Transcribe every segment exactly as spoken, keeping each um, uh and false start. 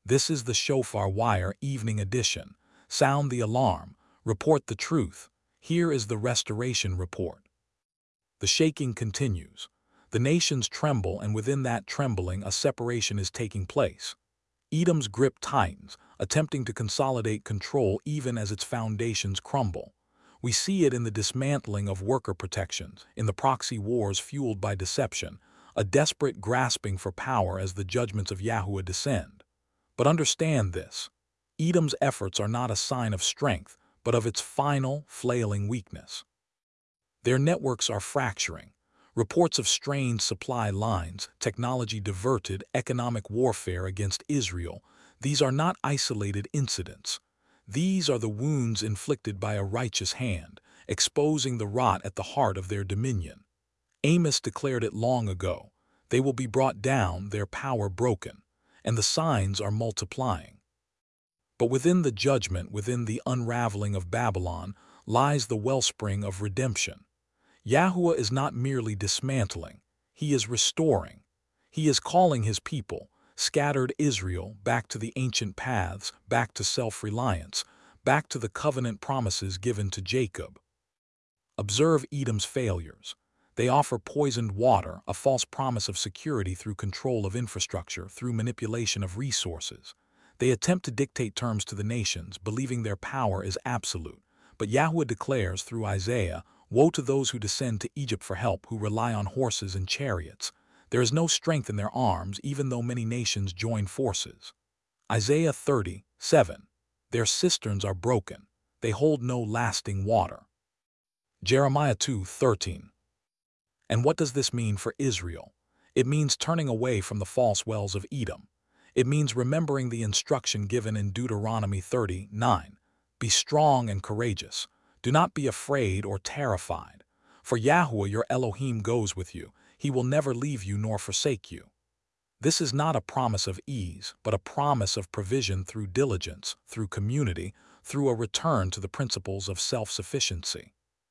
This is the Shofar Wire Evening Edition. Sound the alarm. Report the truth. Here is the Restoration Report. The shaking continues. The nations tremble, and within that trembling a separation is taking place. Edom's grip tightens, attempting to consolidate control even as its foundations crumble. We see it in the dismantling of worker protections, in the proxy wars fueled by deception, a desperate grasping for power as the judgments of Yahuwah descend. But understand this: Edom's efforts are not a sign of strength, but of its final, flailing weakness. Their networks are fracturing. Reports of strained supply lines, technology diverted, economic warfare against Israel. These are not isolated incidents. These are the wounds inflicted by a righteous hand, exposing the rot at the heart of their dominion. Amos declared it long ago. They will be brought down, their power broken, and the signs are multiplying. But within the judgment, within the unraveling of Babylon, lies the wellspring of redemption. Yahuwah is not merely dismantling, he is restoring. He is calling his people, scattered Israel, back to the ancient paths, back to self-reliance, back to the covenant promises given to Jacob. Observe Edom's failures. They offer poisoned water, a false promise of security through control of infrastructure, through manipulation of resources. They attempt to dictate terms to the nations, believing their power is absolute. But Yahuwah declares through Isaiah, "Woe to those who descend to Egypt for help, who rely on horses and chariots. There is no strength in their arms, even though many nations join forces." Isaiah thirty, seven. Their cisterns are broken. They hold no lasting water. Jeremiah two, thirteen. And what does this mean for Israel? It means turning away from the false wells of Edom. It means remembering the instruction given in Deuteronomy thirty, nine. Be strong and courageous. Do not be afraid or terrified. For Yahuwah your Elohim goes with you. He will never leave you nor forsake you. This is not a promise of ease, but a promise of provision through diligence, through community, through a return to the principles of self-sufficiency.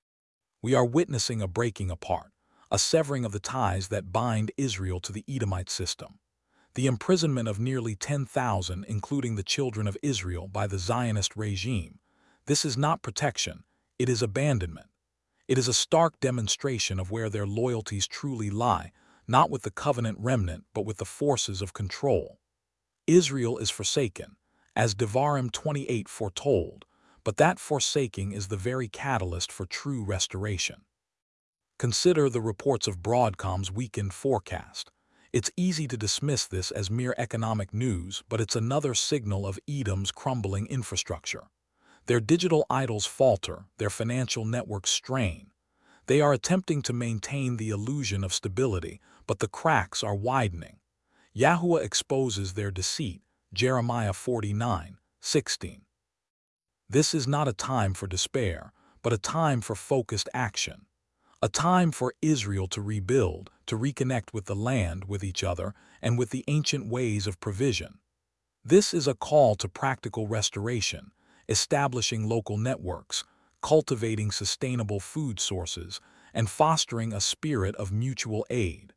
We are witnessing a breaking apart, a severing of the ties that bind Israel to the Edomite system. The imprisonment of nearly ten thousand, including the children of Israel, by the Zionist regime. This is not protection, it is abandonment. It is a stark demonstration of where their loyalties truly lie, not with the covenant remnant, but with the forces of control. Israel is forsaken, as Devarim twenty-eight foretold, but that forsaking is the very catalyst for true restoration. Consider the reports of Broadcom's weakened forecast. It's easy to dismiss this as mere economic news, but it's another signal of Edom's crumbling infrastructure. Their digital idols falter, their financial networks strain. They are attempting to maintain the illusion of stability, but the cracks are widening. Yahuwah exposes their deceit, Jeremiah forty-nine, sixteen. This is not a time for despair, but a time for focused action. A time for Israel to rebuild, to reconnect with the land, with each other, and with the ancient ways of provision. This is a call to practical restoration, establishing local networks, cultivating sustainable food sources, and fostering a spirit of mutual aid.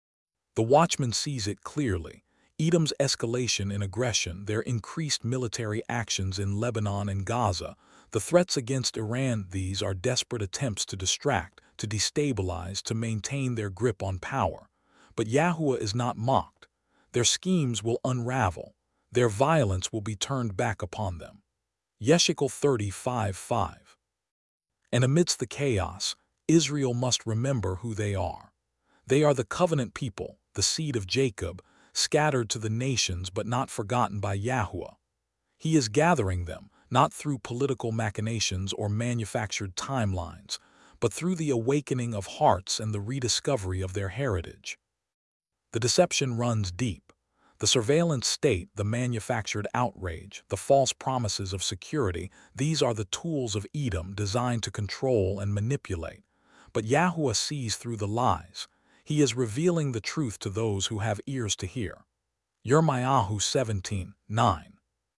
The watchman sees it clearly: Edom's escalation in aggression, their increased military actions in Lebanon and Gaza, the threats against Iran. These are desperate attempts to distract, to destabilize, to maintain their grip on power. But Yahuwah is not mocked. Their schemes will unravel. Their violence will be turned back upon them. Yeshikel thirty-five, five. And amidst the chaos, Israel must remember who they are. They are the covenant people, the seed of Jacob, scattered to the nations but not forgotten by Yahuwah. He is gathering them, not through political machinations or manufactured timelines, but through the awakening of hearts and the rediscovery of their heritage. The deception runs deep. The surveillance state, the manufactured outrage, the false promises of security, these are the tools of Edom designed to control and manipulate. But Yahuwah sees through the lies. He is revealing the truth to those who have ears to hear. Yirmiyahu seventeen, nine.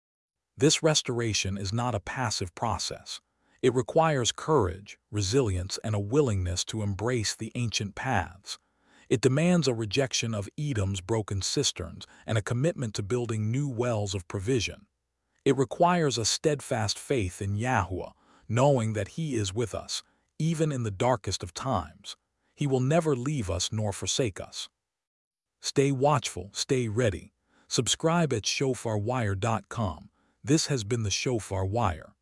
This restoration is not a passive process. It requires courage, resilience, and a willingness to embrace the ancient paths. It demands a rejection of Edom's broken cisterns and a commitment to building new wells of provision. It requires a steadfast faith in Yahuwah, knowing that He is with us, even in the darkest of times. He will never leave us nor forsake us. Stay watchful, stay ready. Subscribe at shofar wire dot com. This has been the Shofar Wire.